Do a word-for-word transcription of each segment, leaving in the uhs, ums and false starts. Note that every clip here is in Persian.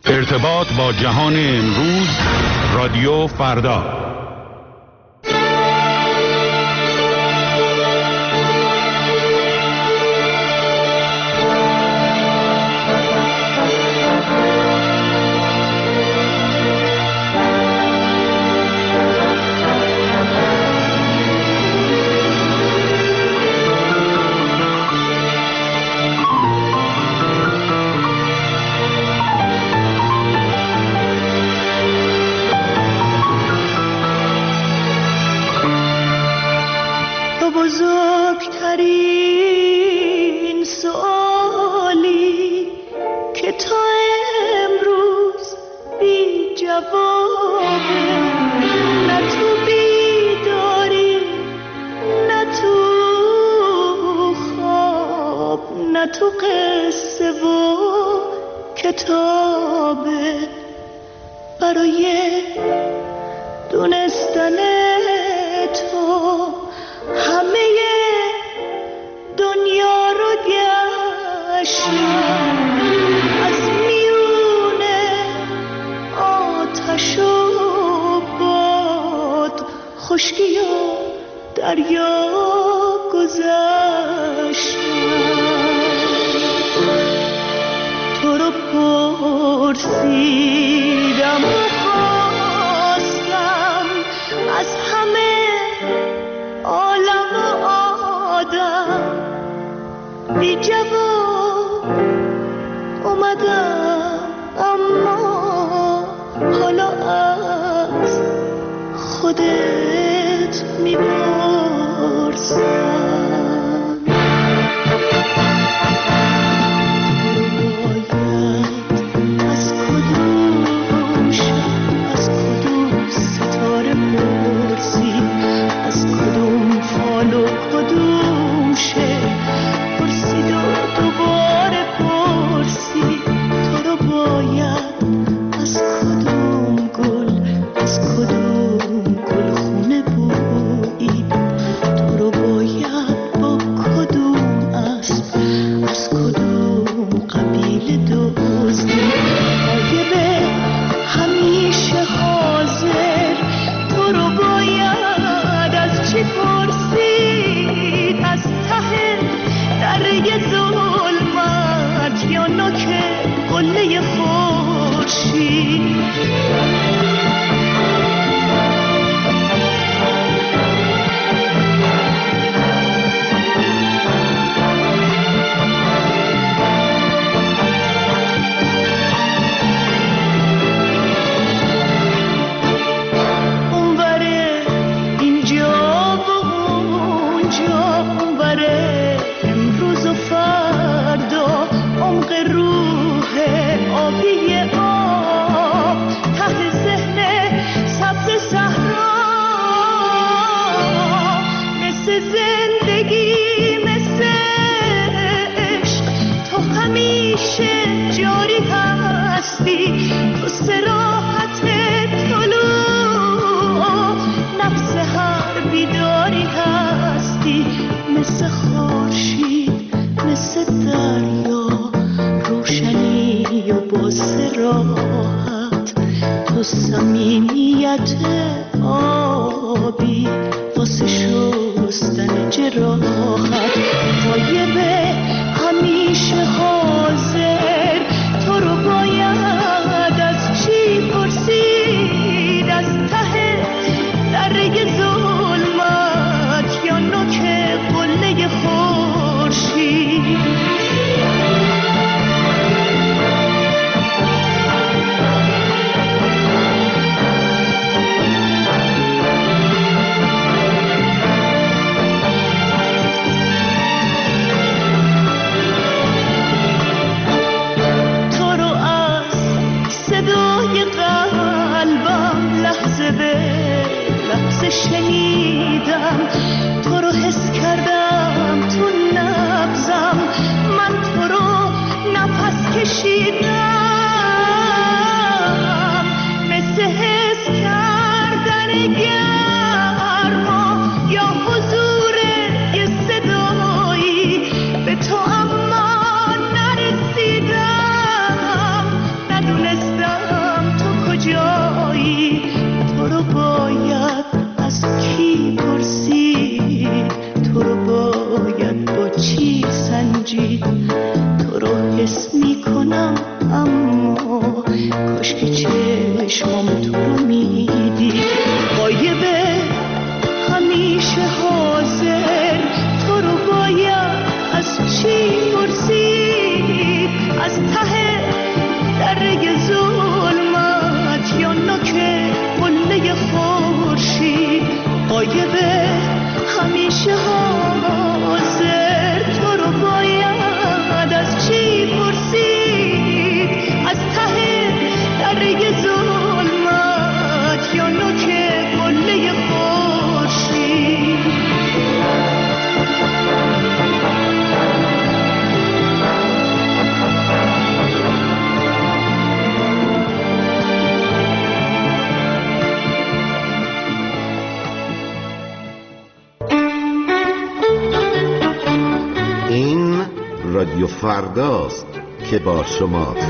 ارتباط با جهان امروز، رادیو فردا. بزرگترین سوالی که تا امروز بی جوابه، نه تو بیداری نه تو خواب نه تو قصه و کتابه. برای دونستن تو همه دنیا رو گشتم، از میونه آتش و باد، خشکی و دریا گذشتم. تو رو پرسیدم و خواستم از همه عالم و آدم، بی جواب اومدم، اما حالا از خودت میپرسم. از کدوم شب، از کدوم ستاره پرسی، از کدوم فال و کدوم شعر پرسید و دوباره پرسی. تو رو باید از کدوم گل، از کدوم گل خونه بویید. تو رو باید با کدوم اسب، از کدوم قبیله دزدید. غایب همیشه حاضر، تو رو باید از چی پرسید؟ از ته دره ظلمت یا نوک قله خورشید؟ تو صراحت طلوع نفس هر بیداری هستی، مثل خورشید مثل دریا روشنی و با صراحت. تو صمیمیت آبی واسه شستن جراحت. غایب همیشه حاضر، تو رو باید از چی پرسید؟ از ته دره ظلمت یا نوک قله خورشید؟ فرداست که با شماست.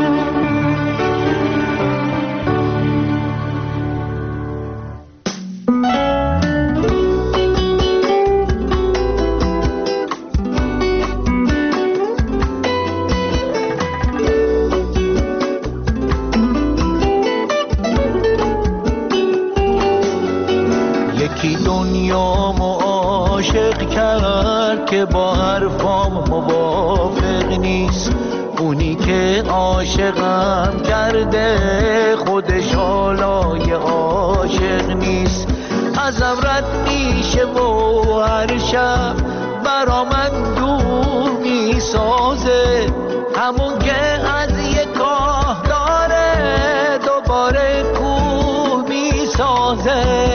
یکی دنیا عاشق کرد که با حرفام موافق نیست، اونی که عاشقم کرده خودش حالای عاشق نیست. ازم رد میشه و هر شب برا من دور میسازه، همون که از یک کاه داره دوباره کور میسازه.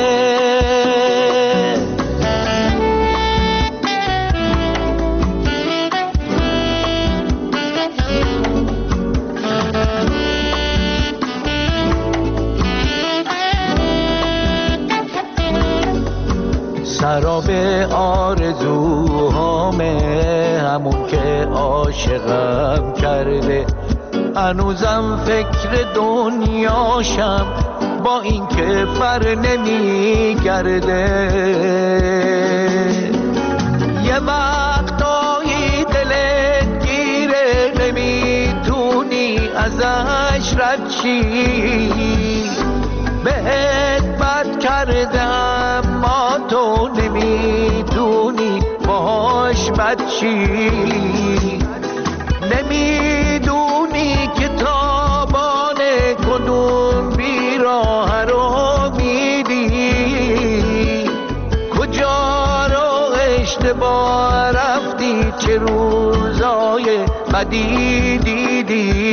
سراب آرزوهامه همون که عاشقم کرده، هنوزم فکر دنیاشم با این که فر نمیگرده. یه وقتایی دلت گیره نمیتونی ازش رد شی، بهت بد کرده اما تو نمیدونی باهاش بد چی. نمیدونی که تابان کدوم بیراه رو میدی، کجا رو اشتباه رفتی، چه روزای بدی دیدی،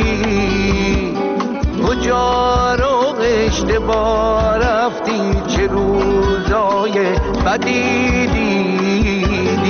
کجا رو اشتباه رفتی، چه روزای بدی دیدی.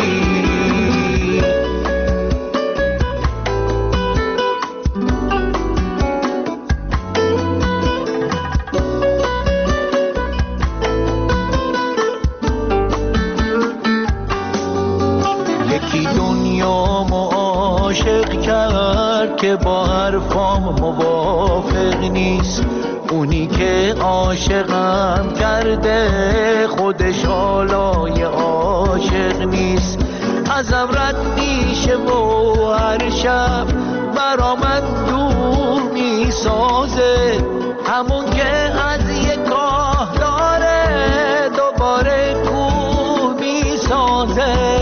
یکی دنیا عاشق کرد که با حرفام موافق نیست، اونی که عاشقم کرده خودش حالای عاشق نیست. ازم رد میشه و هر شب برا من دور میسازه، همون که از یک کاه داره دوباره کور میسازه.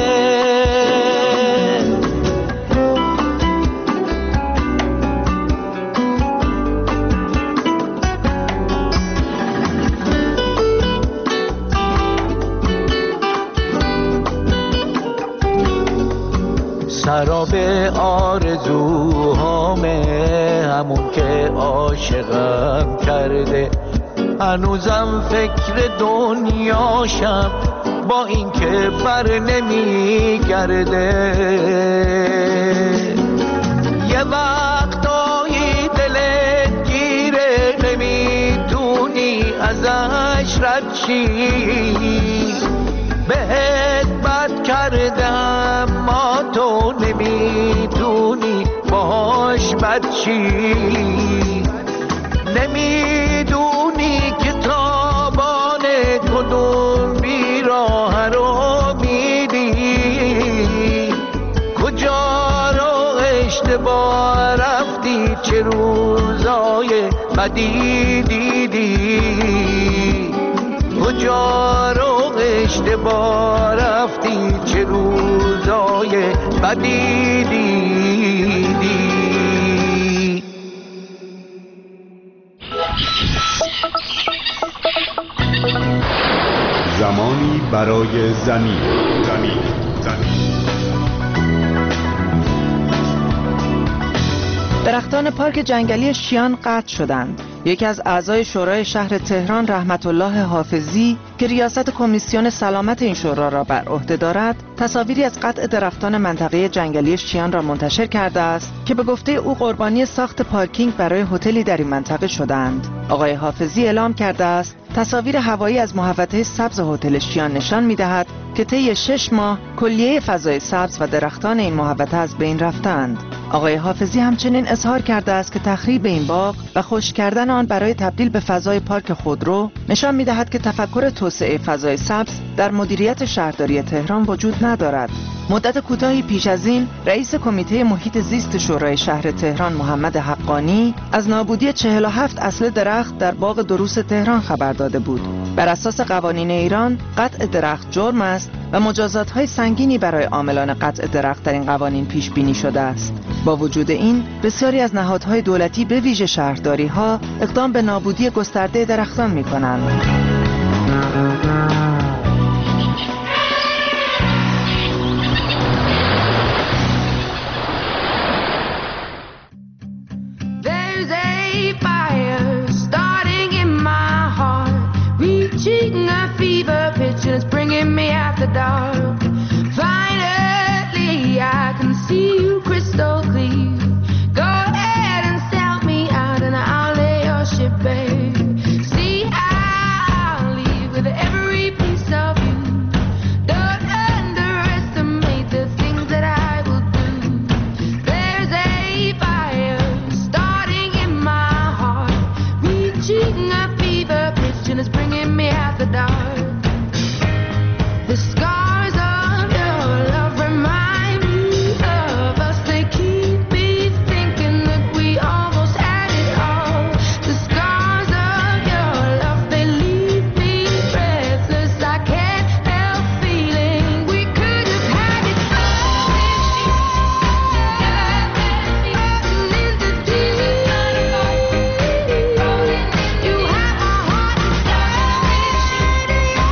سراب آرزوهامه همون که عاشقم کرده، هنوزم فکر دنیاشم با این که بر نمیگرده. یه وقتایی دلت گیره نمیتونی ازش رد شی، بهت بد کرده اما تو نمیدونی باهاش بد چی. نمیدونی که تابان کدوم بیراه رو میدی، کجا رو اشتباه رفتی، چه روزای بدی دیدی، کجا رو اشتباه رفتی، چه روزای بدی دیدی. زمانی برای زمین زمین زمین درختان پارک جنگلی شیان قطع شدند. یکی از اعضای شورای شهر تهران رحمت الله حافظی که ریاست کمیسیون سلامت این شورا را بر عهده دارد، تصاویری از قطع درختان منطقه جنگلی شیان را منتشر کرده است که به گفته او قربانی ساخت پارکینگ برای هتلی در این منطقه شدند. آقای حافظی اعلام کرده است تصاویر هوایی از محوطه سبز هتل شیان نشان می‌دهد که طی شش ماه کلیه فضای سبز و درختان این محوطه از بین رفتند. آقای حافظی همچنین اظهار کرده است که تخریب این باغ و خشک کردن آن برای تبدیل به فضای پارک خودرو نشان می‌دهد که تفکر توسعه فضای سبز در مدیریت شهرداری تهران وجود ندارد. مدت کوتاهی پیش از این رئیس کمیته محیط زیست شورای شهر تهران محمد حقانی از نابودی چهل و هفت اصل درخت در باغ دروس تهران خبر داده بود. بر اساس قوانین ایران قطع درخت جرم است و مجازات‌های سنگینی برای عاملان قطع درخت در این قوانین پیش بینی شده است. با وجود این بسیاری از نهادهای دولتی به ویژه شهرداری‌ها اقدام به نابودی گسترده درختان می‌کنند. It's bringing me out the dark. Finally, I can see you crystal clear. Go ahead and sell me out, and I'll lay your ship bare. See, I'll leave with every piece of you. Don't underestimate the things that I will do. There's a fire starting in my heart, reaching a fever pitch, and it's bringing me out the dark. The scars of your love remind me of us. They keep me thinking that we almost had it all. The scars of your love, they leave me breathless. I can't help feeling we could have had it all. In the deep, you have my heart inside.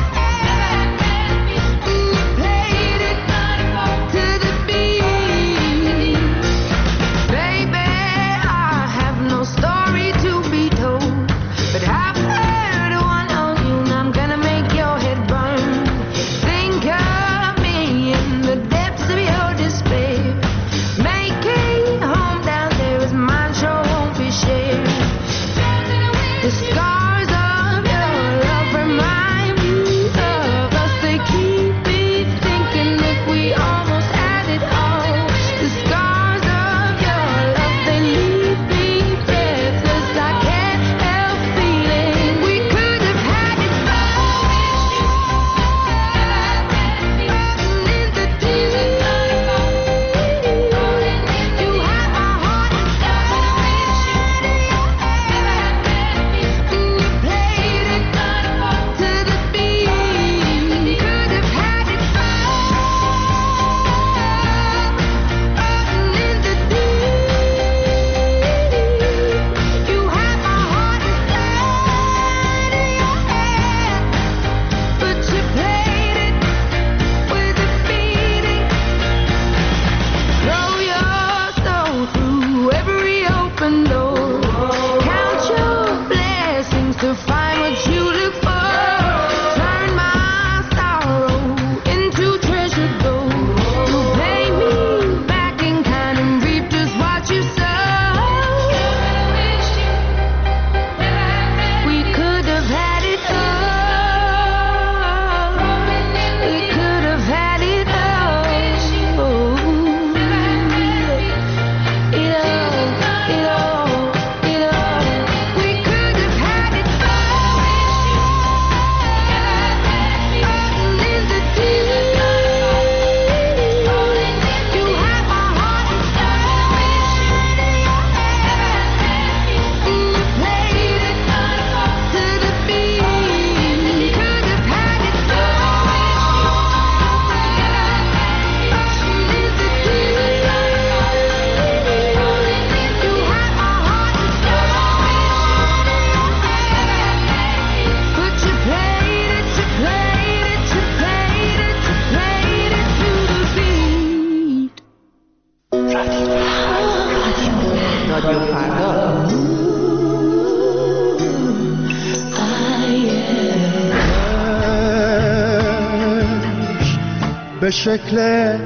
به شکل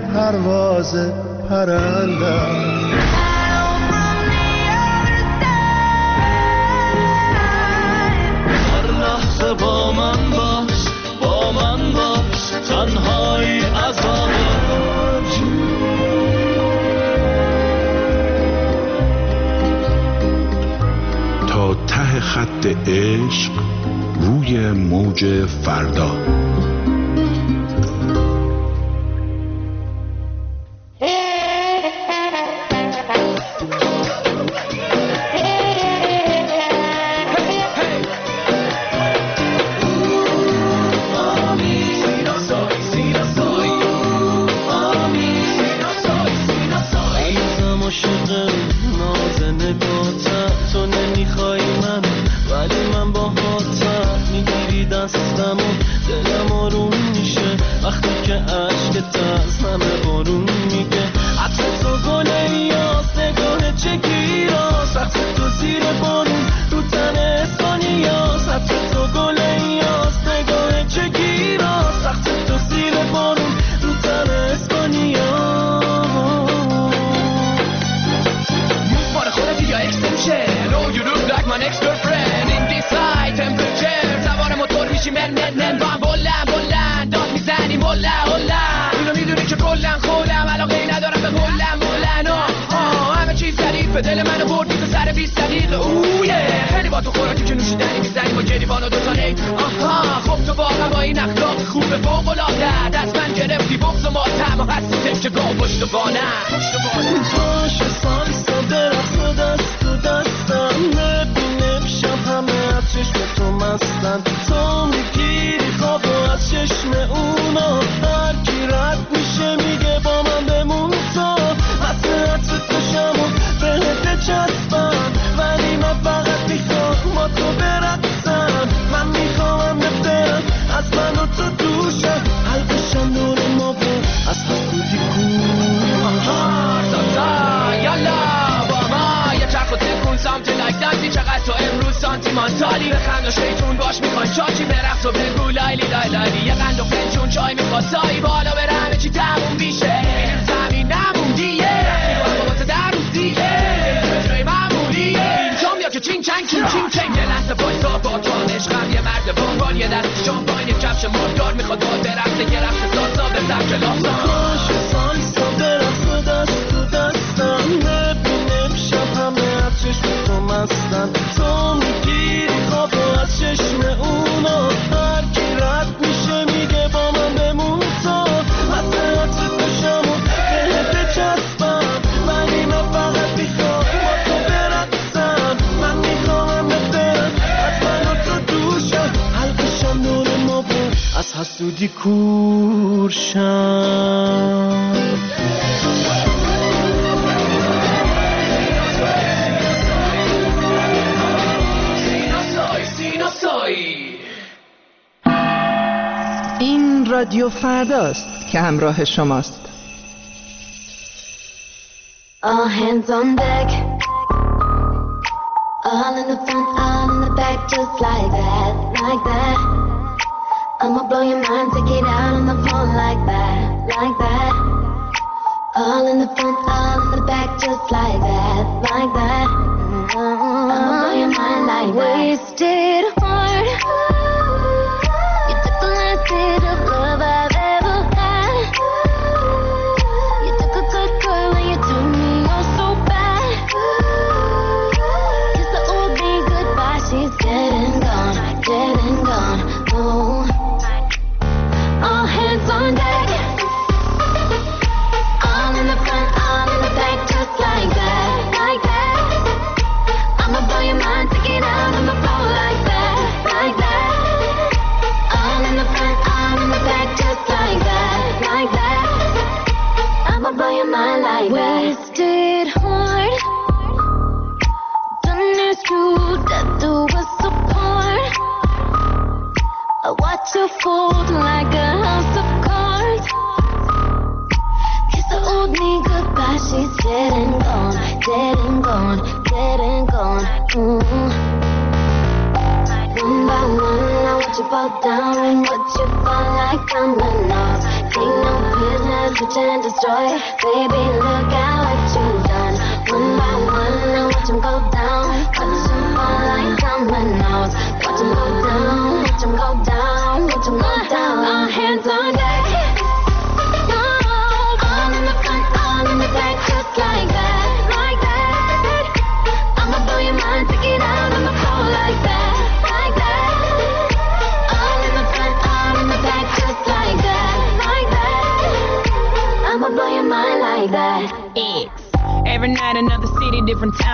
پرواز پرنده هر لحظه با ته خط عشق روی موج فردا. دل منو بردی تو سر بیست دقیقه اویه خیلی با تو خوراکی که نوشیدنی میزنی با گریبان و دوتا نیت. آها خب تو واقعا با این اخلاق خوب فوق العاده دست من گرفتی بغض و ماتم و هستی تکه گاه پشت بانم باشه سالسا درخت و دست و دستم ببینم شب همه از چشم تو مستن تو میگیری خواب و از چشم اونا هر کی رد میشه میگه با من بمون تو واسه عطر توشم و بهت چسبم ولی من فقط میخوام با تو برقصم من میخوام ببرم از من و تو دوشم حلقشم دور ما به از حسودی something like that چقدر تو امروز سانتیمانتالی بخند و شیطون باش میخوای چاچی برقص و بگو لایلی لای لایلی یه قند و فنجون چای میخواد سایی بالا بره همه چی تموم میشه میریم زمین نموندیه رفتی با تو در روزیه جای معمولیه اینجا میاد که چین چنگ چین چین چین یه لحظه بایستا با تو عشقم یه مرد بانگان یه دست شامپاین یه کفش مردار میخواد با درخته یه رقص سالسا به سبک لاسا باشه سالسا درخت و دست و دستم ببینم شب همه از چشم تو مستن تو میگیری خواب و از چشم اونا هر کی رد میشه میگه با من بمون تو واسه عطر توشم و بهت چسبم ولی من فقط میخوام با تو برقصم من میخوام ببرم از من و تو دوشم حلقشم دور ما بود از حسودی کورشم این رادیو فرداست که همراه شماست. All hands on deck, all in the front, all in the back, just like that, like that. I'ma blow your mind, take it out on the floor like that, like that. All in the front, all in the back, just like that, like that. I'ma blow your mind like that. Wasted heart. You took the last bit of love I've ever had. You took a good girl and you turned me on so bad. Kiss the old me goodbye, she's dead and gone, dead and gone. Oh, all hands on deck. All in the front, all in the back, just like that, like that. I'ma blow your mind, take it out on the floor like that, like that. All in the front, all in the back, just like that, like that. I'ma blow your mind like that. Wasted heart, done this to death do us apart. I watch you fold like a house of cards. Kiss the old me goodbye, she's dead and gone, dead and gone, dead and gone. Mm. One by one, I watch you fall down and watch you fall like dominoes. Ain't no business, switch and destroy. Baby, look at what you've done. One by one, I watch them go down, watch them fall like dominoes. Watch them go down, watch them go down, watch them go down. All hands on deck. All in the front, all in the back, just like that, like that. I'ma blow your mind, take it out on the floor like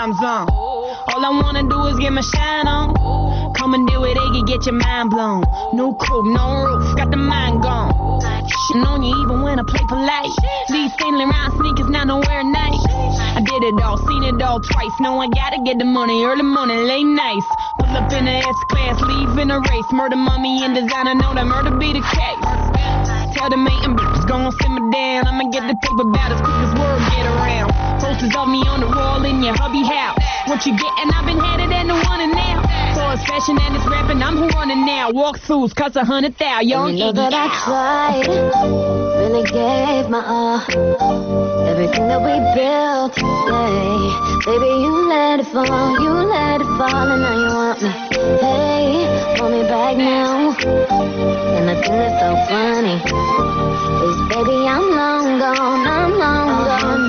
time zone. All I wanna do is get my shine on. Come and do it, Iggy, get your mind blown. No crew, no roof, got the mind gone. Shitting on you even when I play polite. These sailing around sneakers, not nowhere nice. I did it all, seen it all twice. No, I gotta get the money, early morning, late nights. Pull up in the S-Class, leave in a race. Murder, mummy, and designer, know that murder be the case. Tell the mating bitches, gon' simmer down. I'ma get the paper about as quick as word get around. Posters of me on the wall in your hubby house. What you gettin', I've been headed and the one and now. So it's fashion and it's rapping, I'm who running now. Walkthroughs, cost a hundred thou, young you know that I tried, really gave my all. Everything that we built, yeah. Baby, you let it fall, you let it fall, and now you want me. Hey, want me back now. And the thing that's so funny is, baby, I'm long gone, I'm long all gone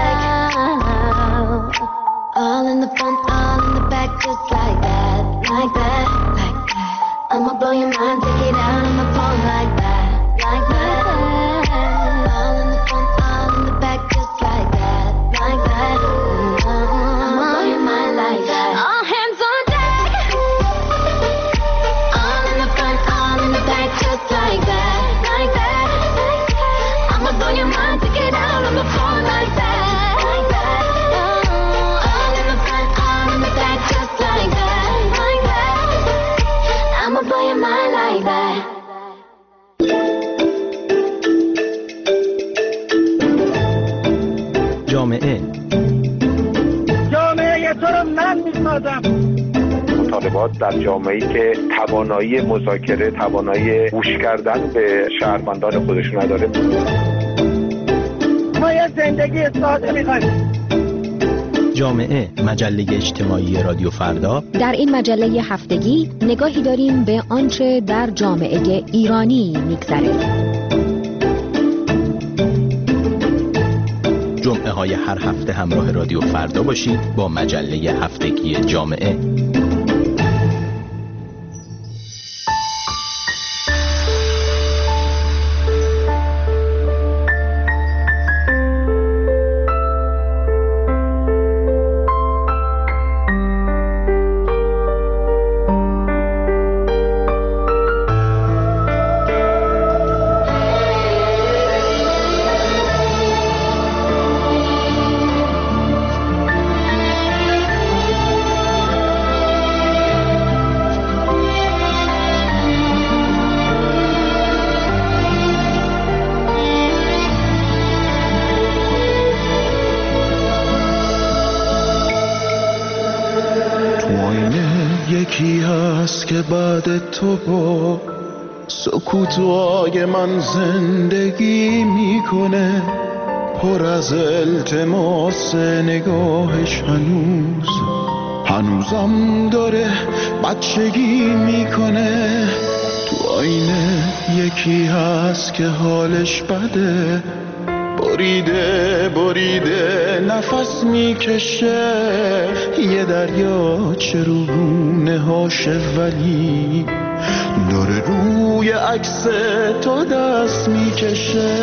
now. All in the front, all in the back, just like that, like that, like that. I'ma blow your mind, take it out on the phone like that, like that. All in the front, all in the back, just like that, like that. I'ma blow your mind like that. All hands on deck. All in the front, all in the back, just like that, like that. I'ma blow your mind, take it out on the phone like that. جامعه جامعه تو رو من میسازم. مطالبات در جامعه‌ای که توانایی مذاکره، توانایی گوش کردن به شهروندان خودشون نداره. ما یه زندگی ساده می‌خوایم. جامعه، مجله اجتماعی رادیو فردا. در این مجله هفتگی نگاهی داریم به آنچه در جامعه ایرانی می‌گذره. جمعه های هر هفته همراه رادیو فردا باشید با مجله هفتگی جامعه. یکی هست که بعد تو با سکوتای من زندگی میکنه، پر از التماس نگاهش هنوز هنوزم داره بچگی میکنه. تو آینه یکی هست که حالش بده، بریده بریده نفس میکشه، یه دریاچه رو گونه هاشه ولی داره روی عکس تو دست میکشه.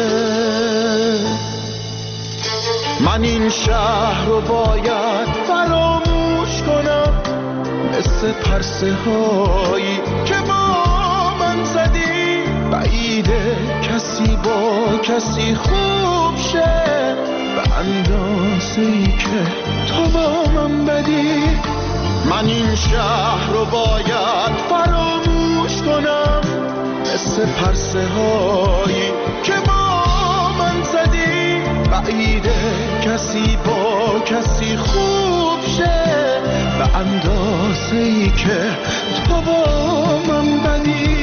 من این شهر رو باید فراموش کنم، مثل پرسه هایی که با من زدی، بعیده کسی با کسی خوب شه به اندازه‌ای که تو با من بدی. من این شهر رو باید فراموش کنم، مثل پرسه هایی که با من زدی، بعیده کسی با کسی خوب شه به اندازه‌ای که تو با من بدی.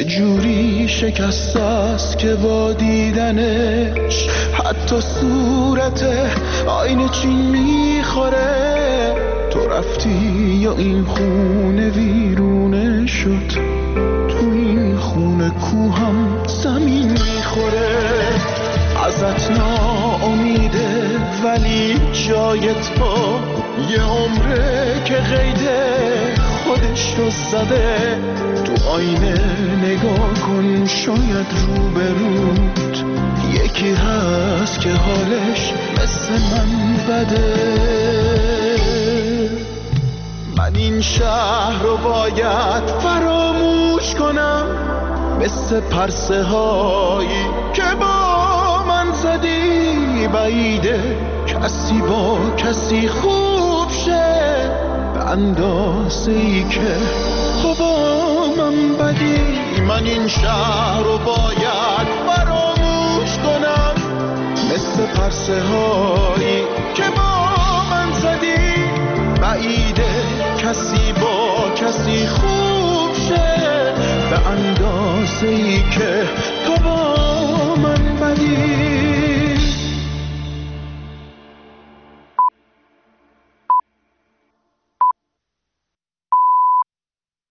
یه جوری شکست است که با دیدنش حتی صورت آینه چین میخوره. تو رفتی یا این خونه ویرونه شد، تو این خونه کوهم زمین میخوره. ازت ناامیده ولی جای تو یه عمره که قیده خودش رو زده. تو آینه نگاه کن، شاید روبروت یکی هست که حالش مثل من بده. من این شهر رو باید فراموش کنم، مثل پرسه هایی که با من زدی. بعیده کسی با کسی خوب شه به اندازه ای که با من بدی. من این شهر رو باید فراموش کنم، مثل پرسه هایی که با من زدی. بعیده کسی با کسی خوب شه به اندازه ای که